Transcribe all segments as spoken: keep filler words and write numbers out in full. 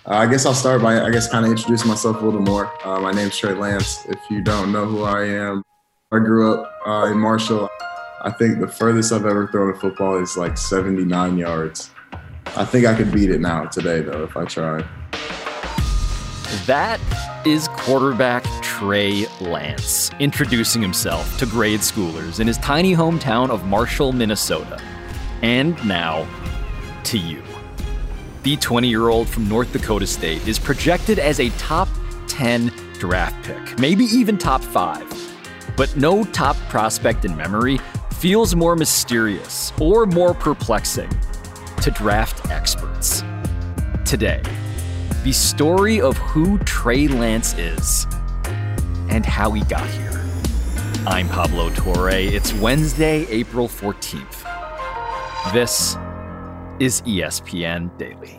Uh, I guess I'll start by, I guess, kind of introducing myself a little more. Uh, my name's Trey Lance. If you don't know who I am, I grew up uh, in Marshall. I think the furthest I've ever thrown a football is like seventy-nine yards. I think I could beat it now today, though, if I tried. That is quarterback Trey Lance introducing himself to grade schoolers in his tiny hometown of Marshall, Minnesota. And now, to you. The twenty-year-old from North Dakota State is projected as a top ten draft pick, maybe even top five. But no top prospect in memory feels more mysterious or more perplexing to draft experts. Today, the story of who Trey Lance is and how he got here. I'm Pablo Torre. It's Wednesday, April fourteenth. This is E S P N Daily.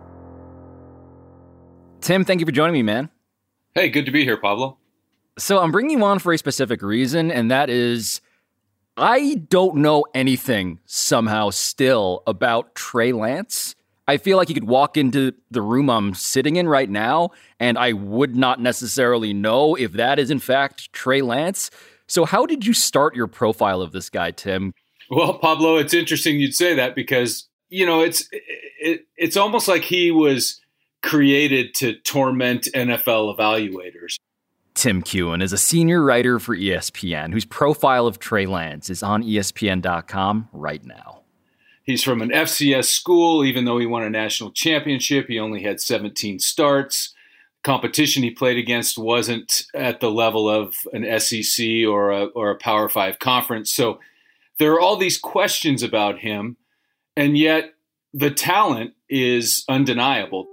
Tim, thank you for joining me, man. Hey, good to be here, Pablo. So I'm bringing you on for a specific reason, and that is I don't know anything somehow still about Trey Lance. I feel like you could walk into the room I'm sitting in right now, and I would not necessarily know if that is in fact Trey Lance. So how did you start your profile of this guy, Tim? Well, Pablo, it's interesting you'd say that because, you know, it's it, it's almost like he was created to torment N F L evaluators. Tim Keown is a senior writer for E S P N, whose profile of Trey Lance is on E S P N dot com right now. He's from an F C S school. Even though he won a national championship, he only had seventeen starts. Competition he played against wasn't at the level of an S E C or a, or a Power Five conference. So there are all these questions about him, and yet the talent is undeniable.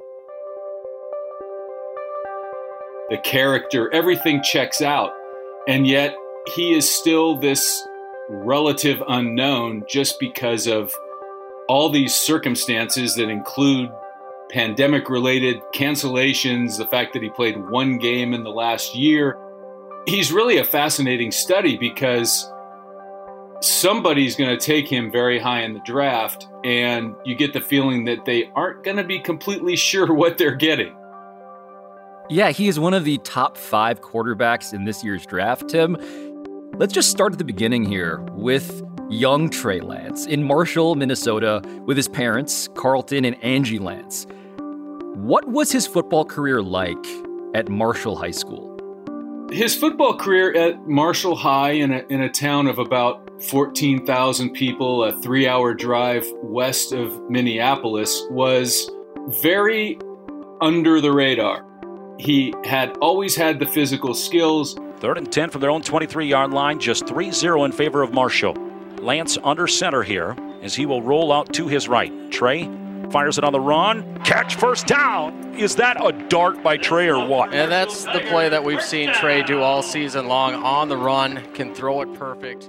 The character, everything checks out, and yet he is still this relative unknown just because of all these circumstances that include pandemic-related cancellations, the fact that he played one game in the last year. He's really a fascinating study because somebody's going to take him very high in the draft, and you get the feeling that they aren't going to be completely sure what they're getting. Yeah, he is one of the top five quarterbacks in this year's draft, Tim. Let's just start at the beginning here with young Trey Lance in Marshall, Minnesota, with his parents, Carlton and Angie Lance. What was his football career like at Marshall High School? His football career at Marshall High, in a, in a town of about fourteen thousand people, a three-hour drive west of Minneapolis, was very under the radar. He had always had the physical skills. Third and ten from their own twenty-three-yard line, just three zero in favor of Marshall. Lance under center here as he will roll out to his right. Trey fires it on the run. Catch, first down. Is that a dart by Trey or what? And that's the play that we've seen Trey do all season long. On the run, can throw it perfect.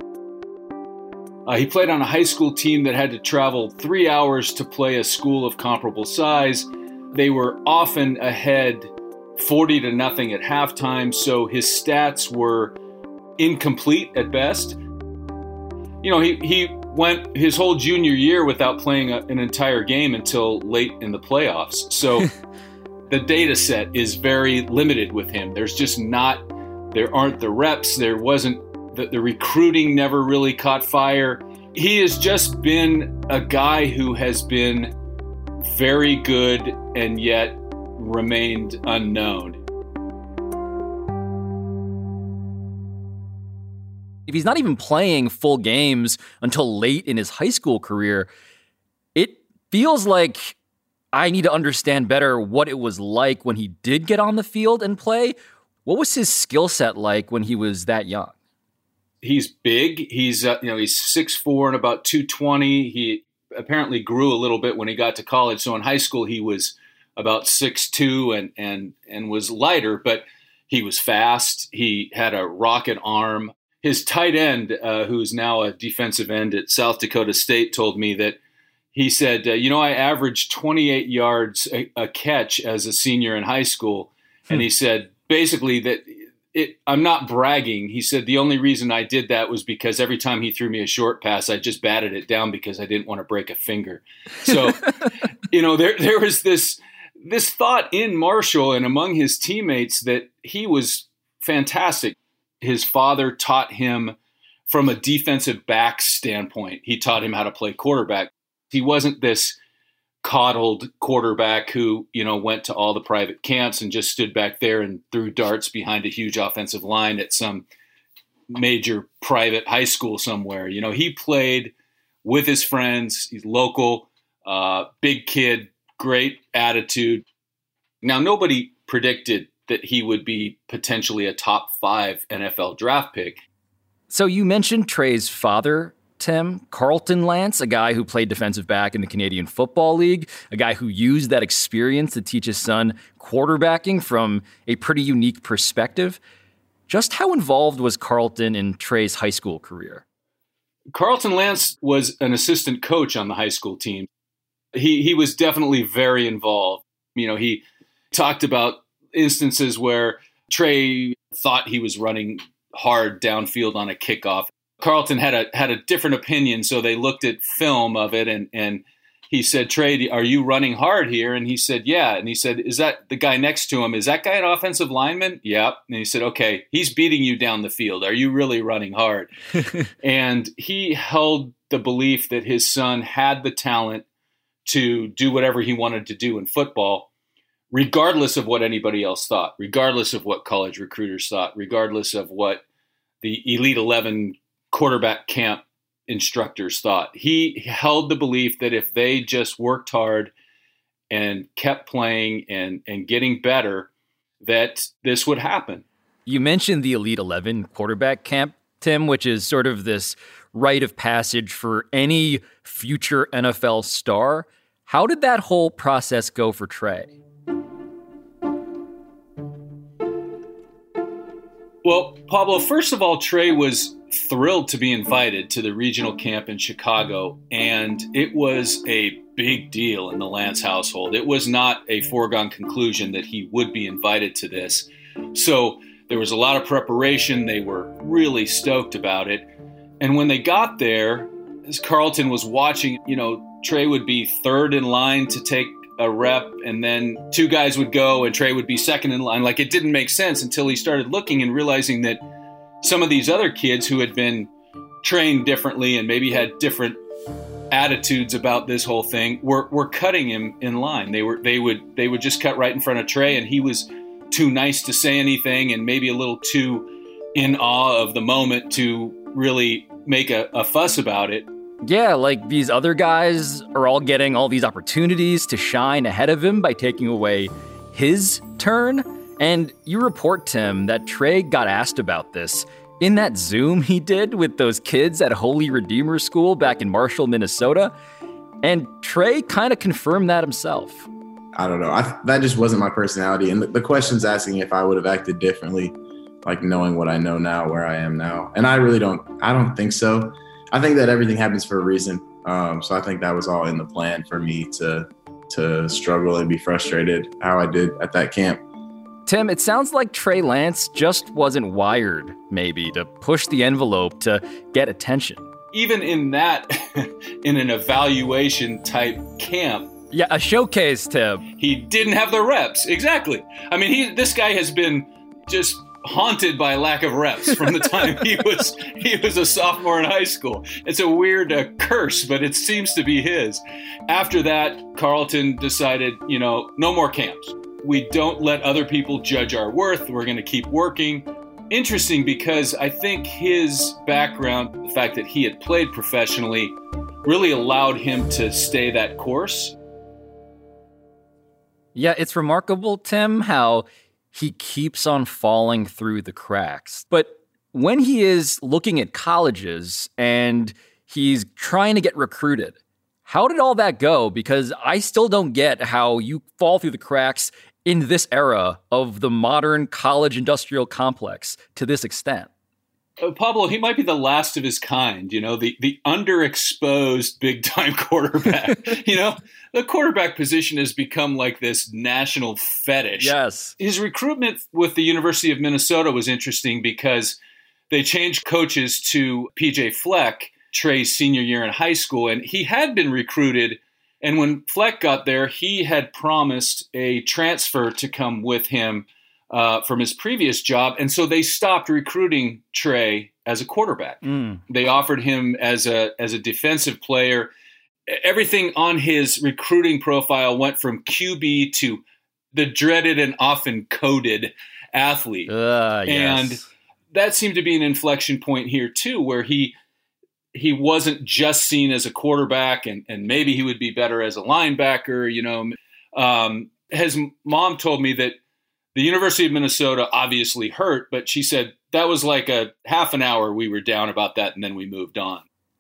Uh, he played on a high school team that had to travel three hours to play a school of comparable size. They were often ahead forty to nothing at halftime, so his stats were incomplete at best. You know, he, he went his whole junior year without playing a, an entire game until late in the playoffs. So the data set is very limited with him. There's just not, there aren't the reps. There wasn't, the, the recruiting never really caught fire. He has just been a guy who has been very good and yet remained unknown. If he's not even playing full games until late in his high school career, it feels like I need to understand better what it was like when he did get on the field and play. What was his skill set like when he was that young? He's big. He's uh, you know he's six foot four and about two twenty. He apparently grew a little bit when he got to college. So in high school he was about six two and and and was lighter, but he was fast. He had a rocket arm. His tight end, uh, who's now a defensive end at South Dakota State, told me that he said, uh, you know, I averaged twenty-eight yards a, a catch as a senior in high school. Hmm. And he said, basically, that it, I'm not bragging. He said, the only reason I did that was because every time he threw me a short pass, I just batted it down because I didn't want to break a finger. So, you know, there there was this this thought in Marshall and among his teammates that he was fantastic. His father taught him from a defensive back standpoint. He taught him how to play quarterback. He wasn't this coddled quarterback who, you know, went to all the private camps and just stood back there and threw darts behind a huge offensive line at some major private high school somewhere. You know, he played with his friends. He's local, uh, big kid, great attitude. Now, nobody predicted that he would be potentially a top five N F L draft pick. So you mentioned Trey's father, Tim, Carlton Lantz, a guy who played defensive back in the Canadian Football League, a guy who used that experience to teach his son quarterbacking from a pretty unique perspective. Just how involved was Carlton in Trey's high school career? Carlton Lantz was an assistant coach on the high school team. He he was definitely very involved. You know, he talked about instances where Trey thought he was running hard downfield on a kickoff. Carlton had a had a different opinion, so they looked at film of it, and and he said, "Trey, are you running hard here?" And he said, "Yeah." And he said, "Is that the guy next to him? Is that guy an offensive lineman?" "Yep." And he said, "Okay, he's beating you down the field. Are you really running hard?" And he held the belief that his son had the talent to do whatever he wanted to do in football, regardless of what anybody else thought, regardless of what college recruiters thought, regardless of what the Elite eleven quarterback camp instructors thought. He held the belief that if they just worked hard and kept playing and, and getting better, that this would happen. You mentioned the Elite eleven quarterback camp, Tim, which is sort of this rite of passage for any future N F L star. How did that whole process go for Trey? Well, Pablo, first of all, Trey was thrilled to be invited to the regional camp in Chicago, and it was a big deal in the Lantz household. It was not a foregone conclusion that he would be invited to this. So there was a lot of preparation. They were really stoked about it. And when they got there, as Carlton was watching, you know, Trey would be third in line to take a rep, and then two guys would go and Trey would be second in line. Like, it didn't make sense until he started looking and realizing that some of these other kids who had been trained differently and maybe had different attitudes about this whole thing were, were cutting him in line. They were they would they would just cut right in front of Trey, and he was too nice to say anything and maybe a little too in awe of the moment to really make a, a fuss about it. Yeah, like these other guys are all getting all these opportunities to shine ahead of him by taking away his turn. And you report, Tim, that Trey got asked about this in that Zoom he did with those kids at Holy Redeemer School back in Marshall, Minnesota. And Trey kind of confirmed that himself. I don't know. I, that just wasn't my personality. And the, the question's asking if I would have acted differently, like knowing what I know now, where I am now. And I really don't, I don't think so. I think that everything happens for a reason. Um, so I think that was all in the plan for me to to struggle and be frustrated how I did at that camp. Tim, it sounds like Trey Lantz just wasn't wired, maybe, to push the envelope to get attention. Even in that, in an evaluation type camp. Yeah, a showcase, Tim. He didn't have the reps. Exactly. I mean, he this guy has been just haunted by lack of reps from the time he was he was a sophomore in high school. It's a weird uh, curse, but it seems to be his. After that, Carlton decided, you know, no more camps. We don't let other people judge our worth. We're going to keep working. Interesting, because I think his background, the fact that he had played professionally, really allowed him to stay that course. Yeah, it's remarkable, Tim, how he keeps on falling through the cracks. But when he is looking at colleges and he's trying to get recruited, how did all that go? Because I still don't get how you fall through the cracks in this era of the modern college industrial complex to this extent. Uh, Pablo, he might be the last of his kind, you know, the, the underexposed big-time quarterback. You know, the quarterback position has become like this national fetish. Yes. His recruitment with the University of Minnesota was interesting because they changed coaches to P J Fleck, Trey's senior year in high school, and he had been recruited And when Fleck got there, he had promised a transfer to come with him uh, from his previous job. And so they stopped recruiting Trey as a quarterback. Mm. They offered him as a as a defensive player. Everything on his recruiting profile went from Q B to the dreaded and often coded athlete. Uh, yes. And that seemed to be an inflection point here too, where he he wasn't just seen as a quarterback, and, and maybe he would be better as a linebacker. You know, um, his mom told me that the University of Minnesota obviously hurt, but she said that was like a half an hour we were down about that, and then we moved on.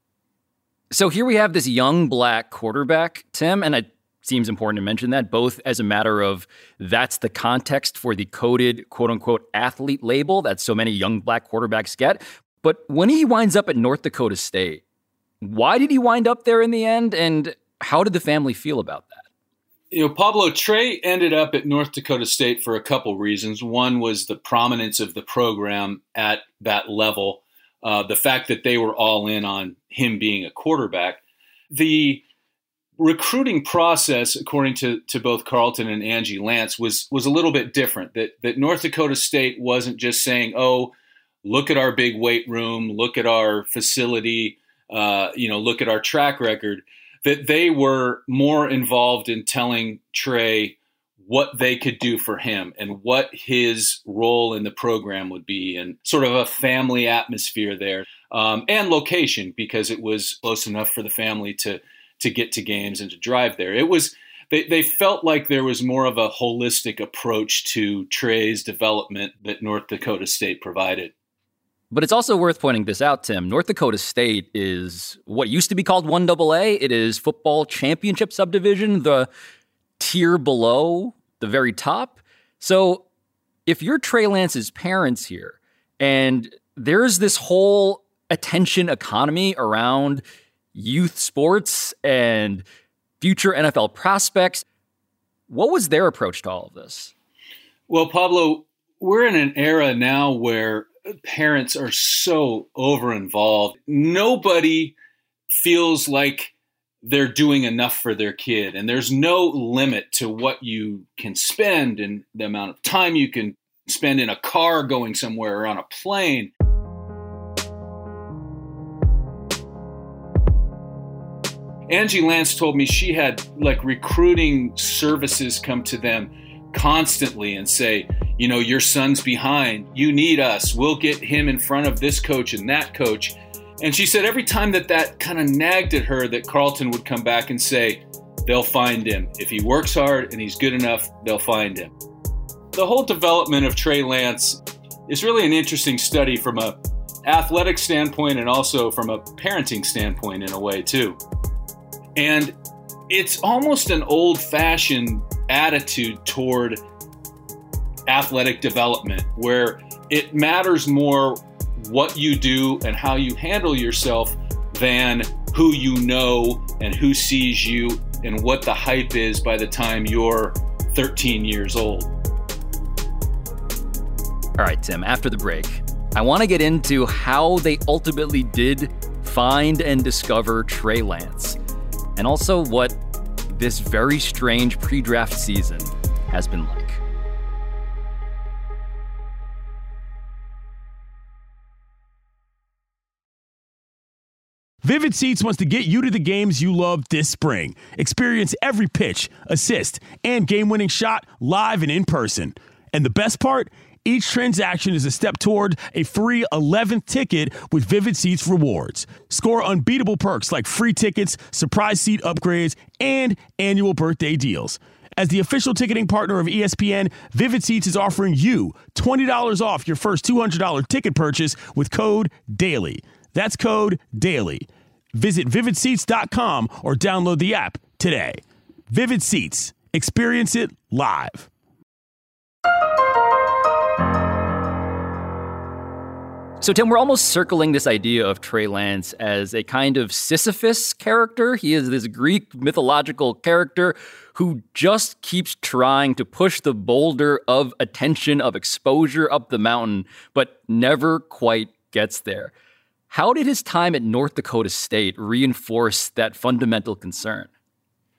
So here we have this young black quarterback, Tim, and it seems important to mention that, both as a matter of that's the context for the coded, quote-unquote, athlete label that so many young black quarterbacks get. But when he winds up at North Dakota State, why did he wind up there in the end, and how did the family feel about that? You know, Pablo, Trey ended up at North Dakota State for a couple reasons. One was the prominence of the program at that level, uh, the fact that they were all in on him being a quarterback. The recruiting process, according to, to both Carlton and Angie Lance, was was a little bit different. That that North Dakota State wasn't just saying, "Oh, look at our big weight room, look at our facility, uh, you know, look at our track record," that they were more involved in telling Trey what they could do for him and what his role in the program would be, and sort of a family atmosphere there, um, and location, because it was close enough for the family to to get to games and to drive there. It was they, they felt like there was more of a holistic approach to Trey's development that North Dakota State provided. But it's also worth pointing this out, Tim. North Dakota State is what used to be called one double A. It is football championship subdivision, the tier below the very top. So if you're Trey Lance's parents here, and there's this whole attention economy around youth sports and future N F L prospects, what was their approach to all of this? Well, Pablo, we're in an era now where parents are so over-involved. Nobody feels like they're doing enough for their kid, and there's no limit to what you can spend and the amount of time you can spend in a car going somewhere or on a plane. Angie Lance told me she had like recruiting services come to them constantly and say, you know, your son's behind. You need us. We'll get him in front of this coach and that coach. And she said every time that that kind of nagged at her, that Carlton would come back and say, they'll find him. If he works hard and he's good enough, they'll find him. The whole development of Trey Lance is really an interesting study from a athletic standpoint and also from a parenting standpoint in a way too. And it's almost an old-fashioned attitude toward athletic development, where it matters more what you do and how you handle yourself than who you know and who sees you and what the hype is by the time you're thirteen years old. All right, Tim, after the break, I want to get into how they ultimately did find and discover Trey Lance, and also what this very strange pre-draft season has been like. Vivid Seats wants to get you to the games you love this spring. Experience every pitch, assist, and game-winning shot live and in person. And the best part? Each transaction is a step toward a free eleventh ticket with Vivid Seats rewards. Score unbeatable perks like free tickets, surprise seat upgrades, and annual birthday deals. As the official ticketing partner of E S P N, Vivid Seats is offering you twenty dollars off your first two hundred dollars ticket purchase with code DAILY. That's code DAILY. Visit vivid seats dot com or download the app today. Vivid Seats. Experience it live. So, Tim, we're almost circling this idea of Trey Lance as a kind of Sisyphus character. He is this Greek mythological character who just keeps trying to push the boulder of attention, of exposure up the mountain, but never quite gets there. How did his time at North Dakota State reinforce that fundamental concern?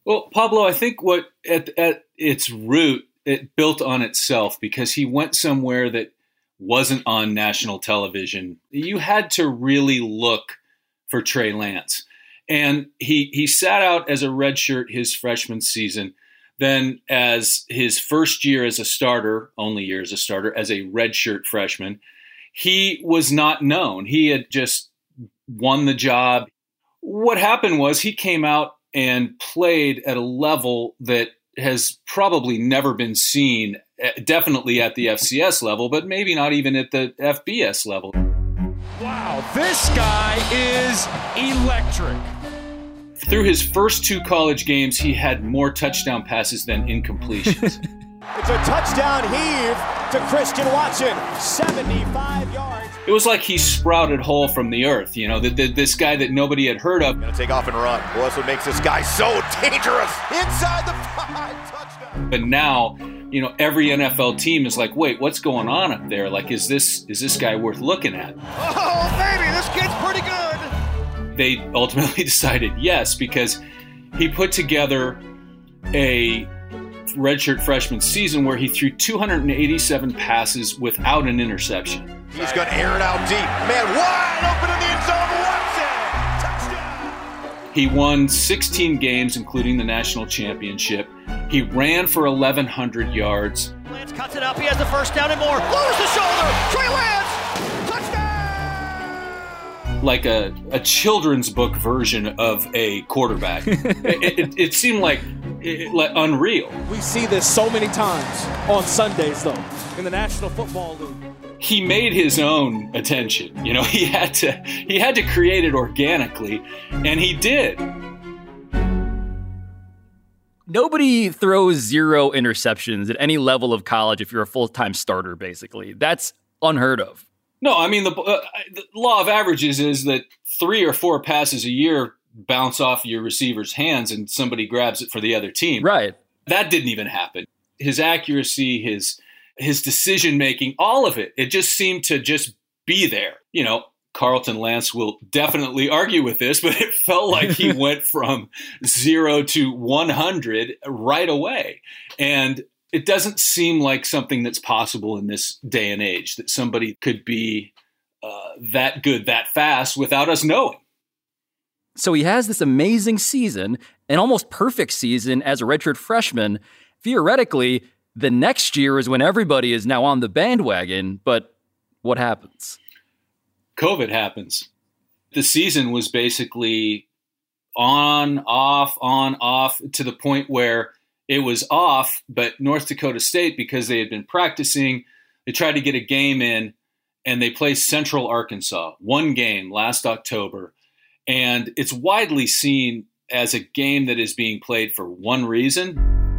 Well, Pablo, I think what at, at its root, it built on itself because he went somewhere that wasn't on national television. You had to really look for Trey Lance. And he he sat out as a redshirt his freshman season. Then as his first year as a starter, only year as a starter, as a redshirt freshman, he was not known. He had just won the job. What happened was he came out and played at a level that has probably never been seen, definitely at the F C S level, but maybe not even at the F B S level. Wow, this guy is electric. Through his first two college games, he had more touchdown passes than incompletions. It's a touchdown heave to Christian Watson, seventy-five yards. It was like he sprouted whole from the earth, you know, the, the, this guy that nobody had heard of. Gonna take off and run. Well, that's what makes this guy so dangerous. Inside the five, touchdown. But now, you know, every N F L team is like, wait, what's going on up there? Like, is this is this guy worth looking at? Oh, baby, this kid's pretty good. They ultimately decided yes, because he put together a redshirt freshman season where he threw two hundred eighty-seven passes without an interception. He's going to air it out deep. Man, wide open in the end zone. Watson. Touchdown. He won sixteen games, including the national championship. He ran for eleven hundred yards. Lance cuts it up. He has the first down and more. Lowers the shoulder. Trey Lance. Touchdown. Like a, a children's book version of a quarterback. it, it, it seemed like, it, like unreal. We see this so many times on Sundays, though, in the National Football League. He made his own attention. You know, he had to he had to create it organically, and he did. Nobody throws zero interceptions at any level of college if you're a full-time starter, basically. That's unheard of. No, I mean, the, uh, the law of averages is that three or four passes a year bounce off your receiver's hands and somebody grabs it for the other team. Right. That didn't even happen. His accuracy, his his decision-making, all of it, it just seemed to just be there. You know, Carlton Lance will definitely argue with this, but it felt like he went from zero to one hundred right away. And it doesn't seem like something that's possible in this day and age, that somebody could be uh, that good, that fast without us knowing. So he has this amazing season, an almost perfect season as a redshirt freshman. Theoretically, the next year is when everybody is now on the bandwagon, but what happens? COVID happens. The season was basically on, off, on, off, to the point where it was off, but North Dakota State, because they had been practicing, they tried to get a game in, and they played Central Arkansas, one game last October. And it's widely seen as a game that is being played for one reason.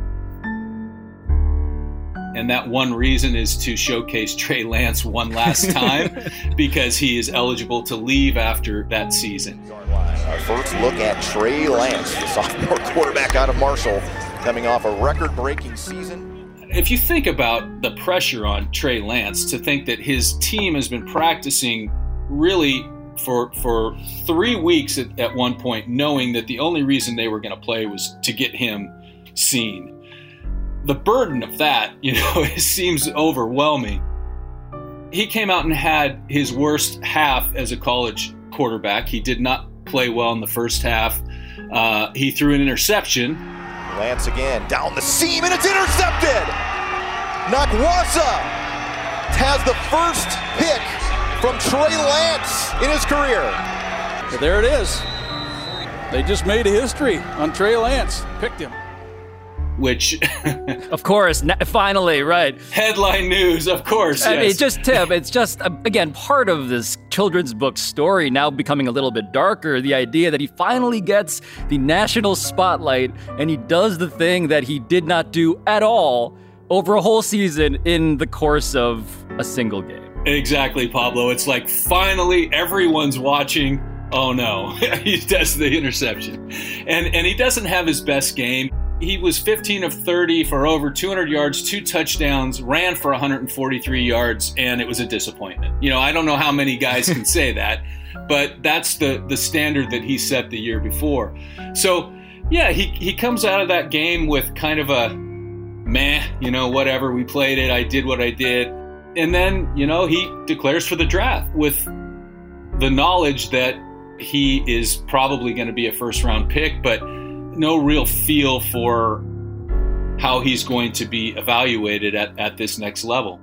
And that one reason is to showcase Trey Lance one last time because he is eligible to leave after that season. Our first look at Trey Lance, the sophomore quarterback out of Marshall, coming off a record-breaking season. If you think about the pressure on Trey Lance to think that his team has been practicing really for for three weeks at, at one point, knowing that the only reason they were going to play was to get him seen. The burden of that, you know, it seems overwhelming. He came out and had his worst half as a college quarterback. He did not play well in the first half. Uh, he threw an interception. Lance again, down the seam, and it's intercepted! Nakwasa has the first pick from Trey Lance in his career. But there it is. They just made a history on Trey Lance. Picked him. Which, of course, finally, right. Headline news, of course. I yes. mean, just Tim, it's just, again, part of this children's book story now becoming a little bit darker. The idea that he finally gets the national spotlight and he does the thing that he did not do at all over a whole season in the course of a single game. Exactly, Pablo. It's like finally everyone's watching. Oh no, he does the interception. And and he doesn't have his best game. He was fifteen of thirty for over two hundred yards, two touchdowns, ran for one hundred forty-three yards, and it was a disappointment. You know, I don't know how many guys can say that, but that's the, the standard that he set the year before. So Yeah, he, he comes out of that game with kind of a meh, you know, whatever, we played it, I did what I did. And then, you know, he declares for the draft with the knowledge that he is probably going to be a first-round pick, but no real feel for how he's going to be evaluated at, at this next level.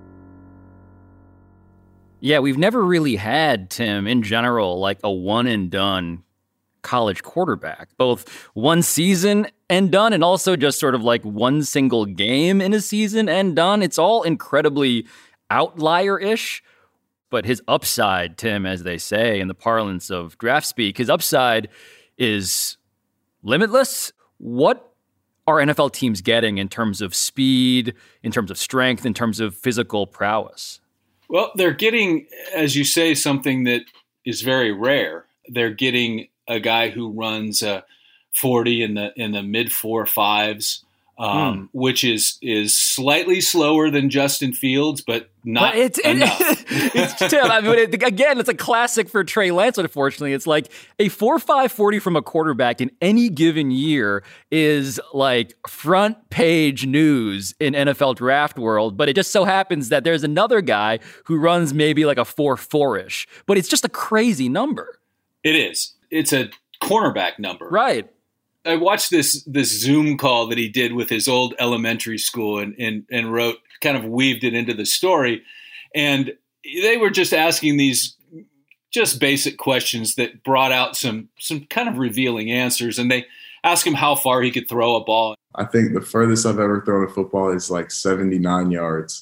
Yeah, we've never really had, Tim, in general, like a one-and-done college quarterback, both one season and done, and also just sort of like one single game in a season and done. It's all incredibly outlier-ish, but his upside, Tim, as they say in the parlance of draft speak, his upside is limitless. What are N F L teams getting in terms of speed, in terms of strength, in terms of physical prowess? Well, they're getting, as you say, something that is very rare. They're getting a guy who runs a forty in the in the mid four fives, um, mm. which is is slightly slower than Justin Fields, but not but it's, enough. It, it's still, I mean, it, again, it's a classic for Trey Lance. Unfortunately, it's like a four five forty from a quarterback in any given year is like front page news in N F L draft world. But it just so happens that there's another guy who runs maybe like a four four ish, but it's just a crazy number. It is. It's a cornerback number. Right. I watched this this Zoom call that he did with his old elementary school and, and, and wrote, kind of weaved it into the story. And they were just asking these just basic questions that brought out some some kind of revealing answers. And they asked him how far he could throw a ball. I think the furthest I've ever thrown a football is like seventy-nine yards.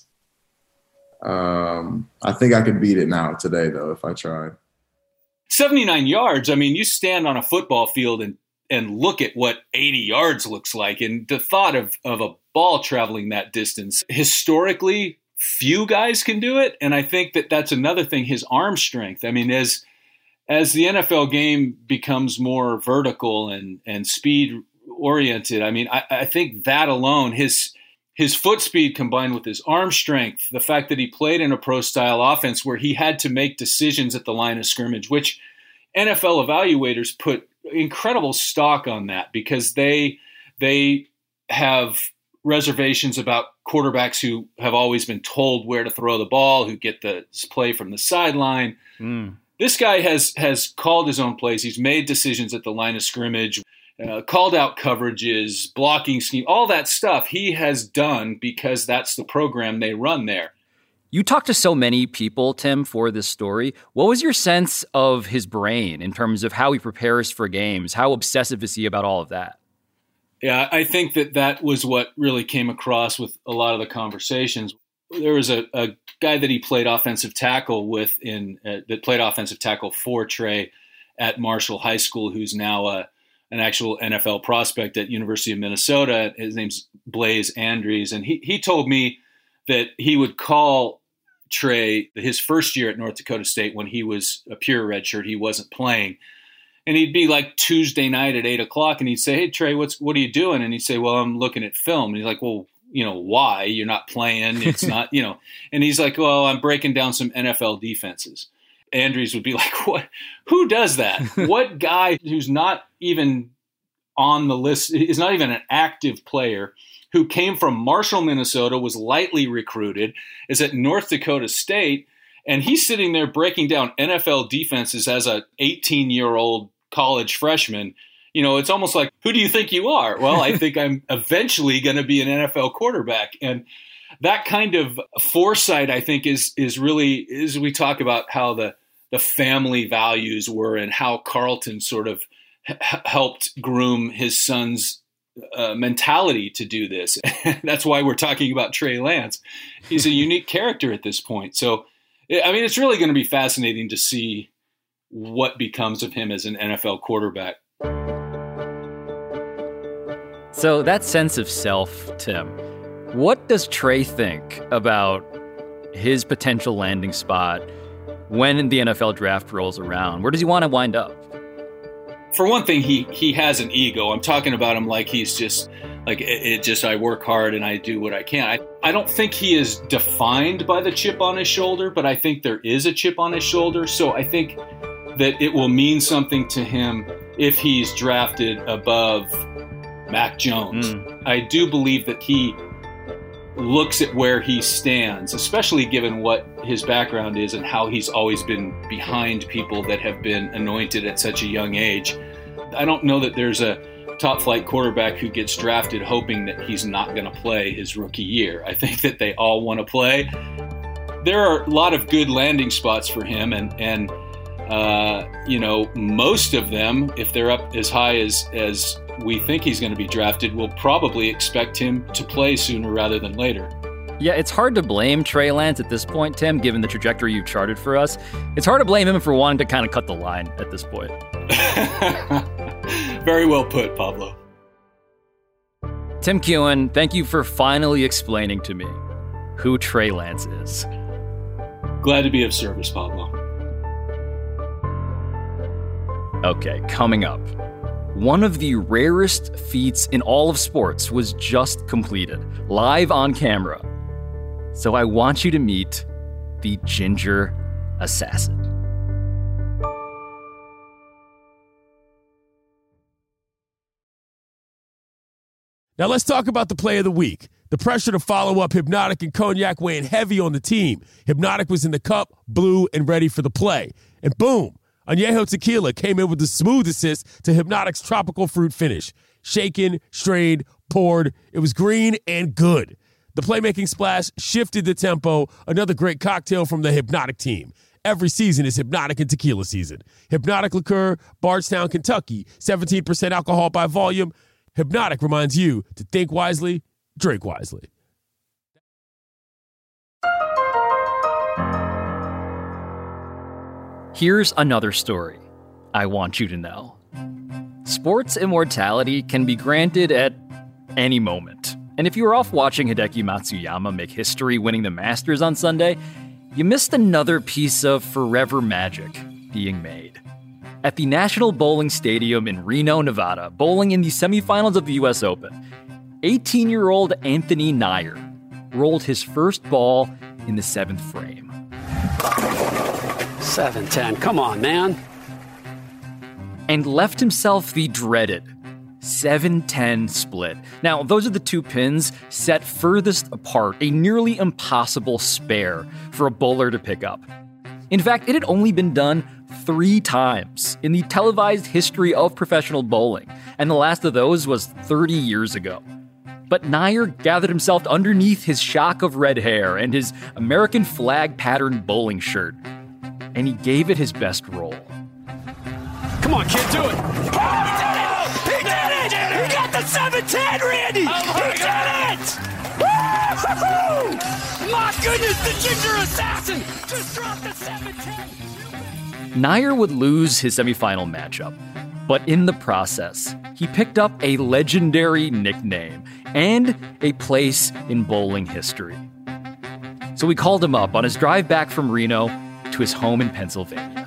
Um, I think I could beat it now today, though, if I tried. seventy-nine yards. I mean, you stand on a football field and, and look at what eighty yards looks like. And the thought of, of a ball traveling that distance, historically, few guys can do it. And I think that that's another thing, his arm strength. I mean, as as the N F L game becomes more vertical and, and speed oriented, I mean, I, I think that alone, his his foot speed combined with his arm strength, the fact that he played in a pro-style offense where he had to make decisions at the line of scrimmage, which N F L evaluators put incredible stock on that because they they have reservations about quarterbacks who have always been told where to throw the ball, who get the play from the sideline. Mm. This guy has has called his own plays. He's made decisions at the line of scrimmage. Uh, called out coverages, blocking scheme, all that stuff he has done because that's the program they run there. You talked to so many people, Tim, for this story. What was your sense of his brain in terms of how he prepares for games? How obsessive is he about all of that? Yeah, I think that that was what really came across with a lot of the conversations. There was a, a guy that he played offensive tackle with in uh, that played offensive tackle for Trey at Marshall High School, who's now a an actual N F L prospect at University of Minnesota. His name's Blaze Andrews. And he, he told me that he would call Trey his first year at North Dakota State when he was a pure redshirt. He wasn't playing. And he'd be like Tuesday night at eight o'clock and he'd say, "Hey, Trey, what's, what are you doing?" And he'd say, "Well, I'm looking at film." And he's like, "Well, you know, why? You're not playing. It's not, you know." And he's like, "Well, I'm breaking down some N F L defenses." Andrews would be like, "What? Who does that? What guy who's not even on the list, is not even an active player, who came from Marshall, Minnesota, was lightly recruited, is at North Dakota State, and he's sitting there breaking down N F L defenses as a eighteen-year-old college freshman." You know, it's almost like, who do you think you are? Well, I think I'm eventually going to be an N F L quarterback. And that kind of foresight, I think, is is really, as we talk about how the, the family values were and how Carlton sort of h- helped groom his son's uh, mentality to do this. That's why we're talking about Trey Lance. He's a unique character at this point. So, I mean, it's really going to be fascinating to see what becomes of him as an N F L quarterback. So that sense of self, Tim, what does Trey think about his potential landing spot when the N F L draft rolls around? Where does he want to wind up? For one thing, he he has an ego. I'm talking about him like he's just like it, it just I work hard and I do what I can. I, I don't think he is defined by the chip on his shoulder, but I think there is a chip on his shoulder. So I think that it will mean something to him if he's drafted above Mac Jones. Mm. I do believe that he looks at where he stands, especially given what his background is and how he's always been behind people that have been anointed at such a young age. I don't know that there's a top flight quarterback who gets drafted hoping that he's not going to play his rookie year. I think that they all want to play. There are a lot of good landing spots for him, and and uh, you know, most of them, if they're up as high as as we think he's going to be drafted, will probably expect him to play sooner rather than later. Yeah, it's hard to blame Trey Lance at this point, Tim, given the trajectory you've charted for us. It's hard to blame him for wanting to kind of cut the line at this point. Very well put, Pablo. Tim Keown, thank you for finally explaining to me who Trey Lance is. Glad to be of service, Pablo. Okay, coming up. One of the rarest feats in all of sports was just completed, live on camera. So I want you to meet the Ginger Assassin. Now let's talk about the play of the week. The pressure to follow up Hypnotic and Cognac weighing heavy on the team. Hypnotic was in the cup, blue, and ready for the play. And boom, Añejo Tequila came in with the smooth assist to Hypnotic's tropical fruit finish. Shaken, strained, poured. It was green and good. The playmaking splash shifted the tempo. Another great cocktail from the Hypnotic team. Every season is Hypnotic and Tequila season. Hypnotic Liqueur, Bardstown, Kentucky. seventeen percent alcohol by volume. Hypnotic reminds you to think wisely, drink wisely. Here's another story I want you to know. Sports immortality can be granted at any moment. And if you were off watching Hideki Matsuyama make history winning the Masters on Sunday, you missed another piece of forever magic being made. At the National Bowling Stadium in Reno, Nevada, bowling in the semifinals of the U S Open, eighteen-year-old Anthony Nair rolled his first ball in the seventh frame. seven ten, come on, man. And left himself the dreaded seven ten split. Now, those are the two pins set furthest apart, a nearly impossible spare for a bowler to pick up. In fact, it had only been done three times in the televised history of professional bowling, and the last of those was thirty years ago. But Nair gathered himself underneath his shock of red hair and his American flag patterned bowling shirt, and he gave it his best roll. Come on, kid, do it! Oh, he did it! He did it! He, did it! He got the seven ten, Randy! Oh he did it! Woo-hoo-hoo! My goodness, the Ginger Assassin just dropped the seven ten! Nair would lose his semifinal matchup, but in the process, he picked up a legendary nickname and a place in bowling history. So we called him up on his drive back from Reno to his home in Pennsylvania.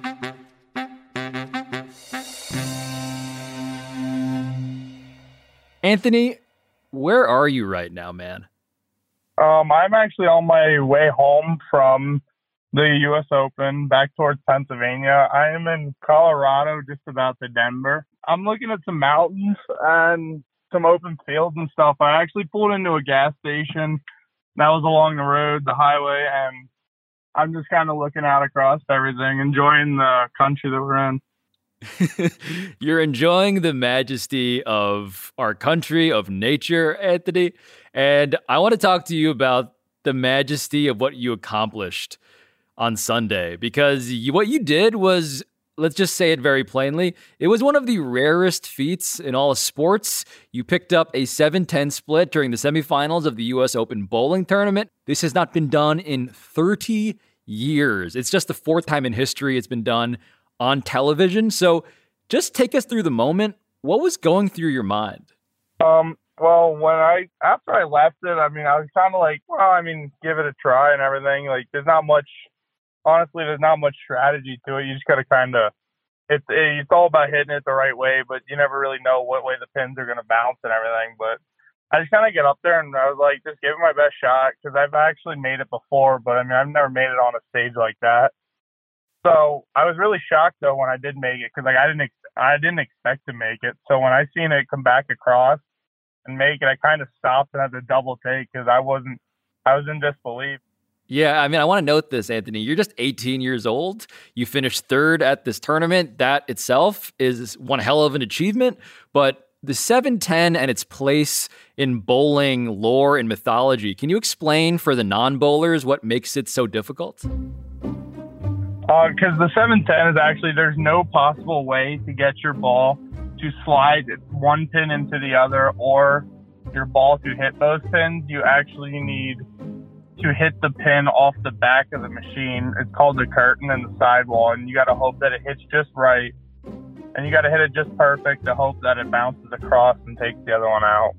Anthony, where are you right now, man? Um, I'm actually on my way home from the U S Open back towards Pennsylvania. I am in Colorado, just about to Denver. I'm looking at some mountains and some open fields and stuff. I actually pulled into a gas station that was along the road, the highway, and I'm just kind of looking out across everything, enjoying the country that we're in. You're enjoying the majesty of our country, of nature, Anthony. And I want to talk to you about the majesty of what you accomplished on Sunday, because you, what you did was, let's just say it very plainly, it was one of the rarest feats in all of sports. You picked up a seven ten split during the semifinals of the U S Open bowling tournament. This has not been done in thirty years. It's just the fourth time in history it's been done on television. So just take us through the moment. What was going through your mind? Um, well, when I, after I left it, I mean, I was kind of like, well, I mean, give it a try and everything. Like, there's not much, honestly, there's not much strategy to it. You just got to kind of, it's, it's all about hitting it the right way, but you never really know what way the pins are going to bounce and everything. But I just kind of get up there and I was like, just give it my best shot, because I've actually made it before, but I mean, I've never made it on a stage like that. So I was really shocked though when I did make it because like I didn't ex- I didn't expect to make it. So when I seen it come back across and make it, I kind of stopped and had to double take because I wasn't I was in disbelief. Yeah, I mean, I want to note this, Anthony. You're just eighteen years old. You finished third at this tournament. That itself is one hell of an achievement. But the seven ten and its place in bowling lore and mythology, can you explain for the non-bowlers what makes it so difficult? Because uh, the seven ten is actually, there's no possible way to get your ball to slide one pin into the other or your ball to hit those pins. You actually need to hit the pin off the back of the machine. It's called the curtain and the sidewall, and you got to hope that it hits just right. And you got to hit it just perfect to hope that it bounces across and takes the other one out.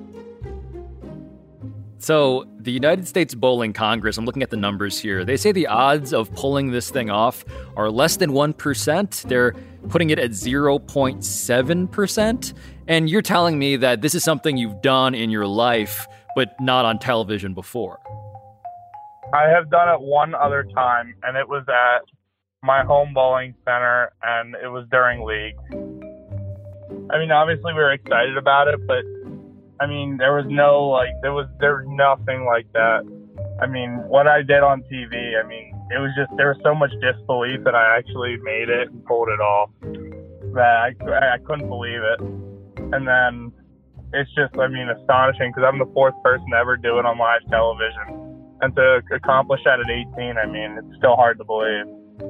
So the United States Bowling Congress, I'm looking at the numbers here. They say the odds of pulling this thing off are less than one percent. They're putting it at zero point seven percent. And you're telling me that this is something you've done in your life, but not on television before. I have done it one other time, and it was at my home bowling center, and it was during league. I mean, obviously we were excited about it, but I mean, there was no, like, there was, there was nothing like that. I mean, what I did on T V, I mean, it was just, there was so much disbelief that I actually made it and pulled it off that I, I couldn't believe it. And then it's just, I mean, astonishing because I'm the fourth person to ever do it on live television. And to accomplish that at eighteen, I mean, it's still hard to believe.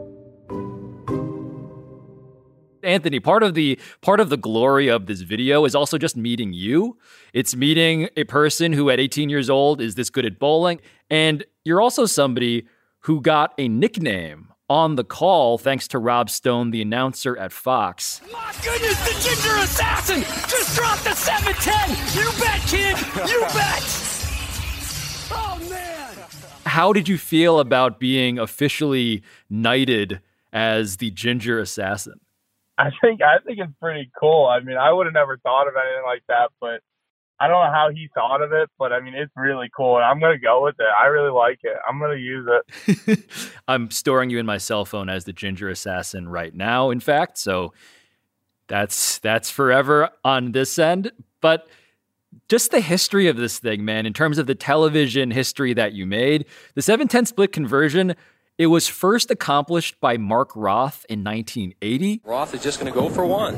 Anthony, part of the part of the glory of this video is also just meeting you. It's meeting a person who at eighteen years old is this good at bowling. And you're also somebody who got a nickname on the call thanks to Rob Stone, the announcer at Fox. My goodness, the Ginger Assassin just dropped the seven ten. You bet, kid. You bet. Oh, man. How did you feel about being officially knighted as the Ginger Assassin? I think I think it's pretty cool. I mean, I would have never thought of anything like that, but I don't know how he thought of it, but I mean, it's really cool. And I'm going to go with it. I really like it. I'm going to use it. I'm storing you in my cell phone as the Ginger Assassin right now, in fact. So that's that's forever on this end. But just the history of this thing, man, in terms of the television history that you made, the seven ten split conversion, it was first accomplished by Mark Roth in nineteen eighty. Roth is just going to go for one.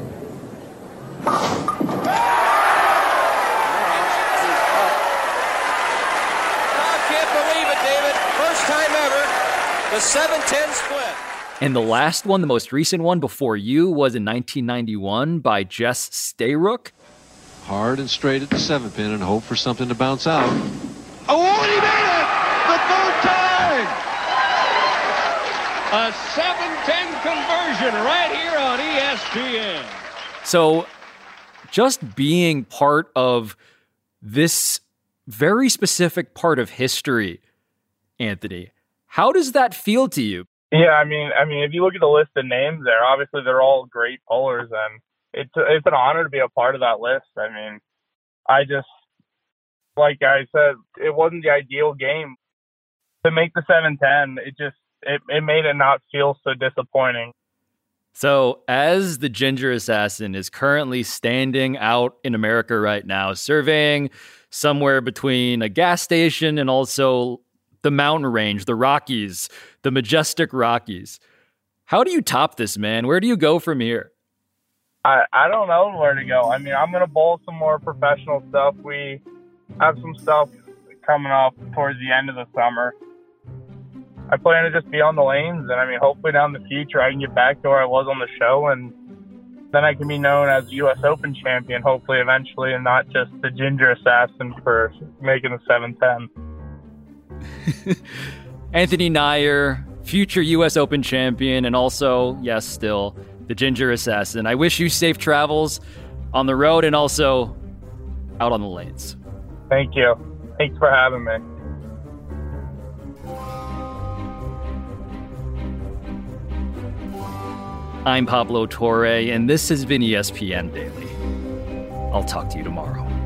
I can't believe it, David. First time ever, the seven ten split. And the last one, the most recent one before you, was in nineteen ninety-one by Jess Stayrook. Hard and straight at the seven pin and hope for something to bounce out. Oh, and he made it! The third time! A seven ten conversion right here on E S P N. So just being part of this very specific part of history, Anthony, how does that feel to you? Yeah, I mean, I mean, if you look at the list of names there, obviously they're all great bowlers, and it's it's an honor to be a part of that list. I mean, I just, like I said, it wasn't the ideal game to make the seven ten. It just it, it made it not feel so disappointing. So, as the Ginger Assassin is currently standing out in America right now, surveying somewhere between a gas station and also the mountain range, the Rockies, the majestic Rockies. How do you top this, man? Where do you go from here? I, I don't know where to go. I mean, I'm going to bowl some more professional stuff. We have some stuff coming up towards the end of the summer. I plan to just be on the lanes, and I mean, hopefully down the future I can get back to where I was on the show, and then I can be known as U S Open champion, hopefully eventually, and not just the Ginger Assassin for making the seven ten. Anthony Nyer, future U S Open champion, and also, yes, still the Ginger Assassin. I wish you safe travels on the road and also out on the lanes. Thank you. Thanks for having me. I'm Pablo Torre, and this has been E S P N Daily. I'll talk to you tomorrow.